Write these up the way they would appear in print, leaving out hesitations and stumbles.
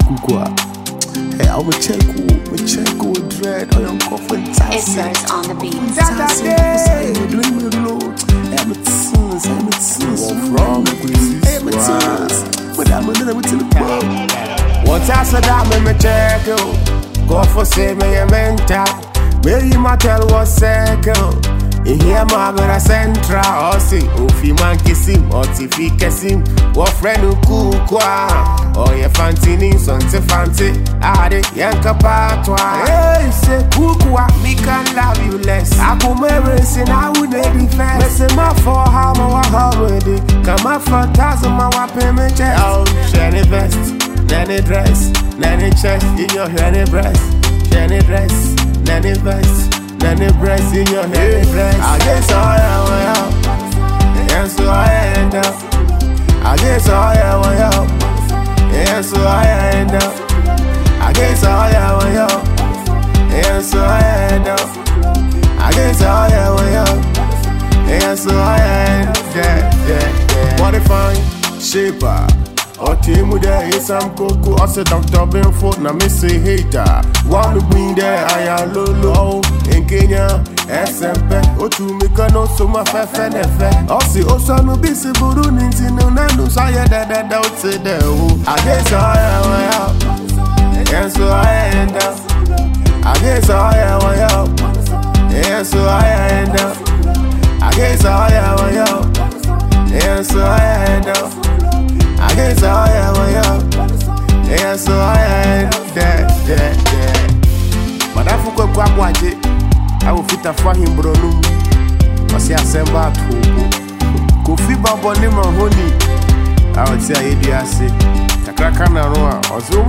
kukwa. Hey, I'ma check with dread on your coffin. It's on the beat. Doing me low. I'm from what I said, I'm a check. Go for say me a mental. Maybe my tell was second. In here, my brother central. Or see, if you man kiss him, or if he kiss him, what friend who cook. Oh, yeah, fancy, something fancy. I did yanka patwa. Hey, say, cook, me can love you less. I go marry, and I would not defend. Say, my for how my holiday. Come up for 1,000, my payment check. Oh, shiny vest, nanny dress, nanny check in your nanny breast, shiny dress, nanny vest. Nanny breast in your head dress. I guess all I want. Yes, so I end up. I guess all I want. Yes, so I end up. I guess all I want. Yes, so I end up. I guess all I want. Yes, so I end up. Modifying shaper. Or team with there is some cocoa. I said Dr. Benford, na me say hater. One to bring there, I am low. In Kenya, SMP. O to me can also my fefe. I see also no busy Burun in no nano. So I that out say there. I guess I want. Yes, so I end up. I guess I want. Yes, so I end up. I guess I want. Yes, so I end up. I guess I am, yes, so I am dead. But I forgot what watch it. I will fit a fahim bronum. I say, I send back to Kofi Baboni Mahoney. I would say, I say, Takrakana Roa, or so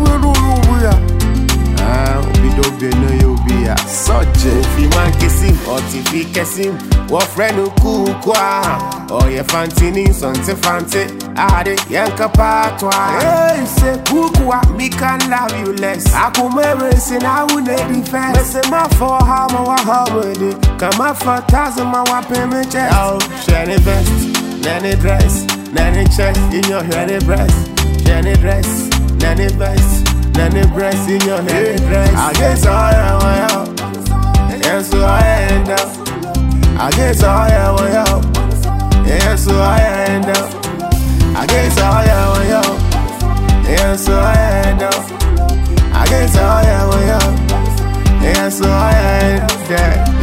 we don't be no you be a such if you man kiss him or if he kiss him. What friend who cook or your fancy something fancy. I did yanka patwa. Hey, say cook me can love you less. I come marry and I would not defend. Say my for how my holiday. Come up for 1,000 my payment check. Oh, shiny vest, nanny dress, nanny check in your nanny breast, shiny dress, nanny vest. Nanny breast in your head dress. I guess I want. Yes, so I end up. I guess I want. Yes, so I end up. I guess I want. Yes, so I end up. I guess I want. Yes, so I end up.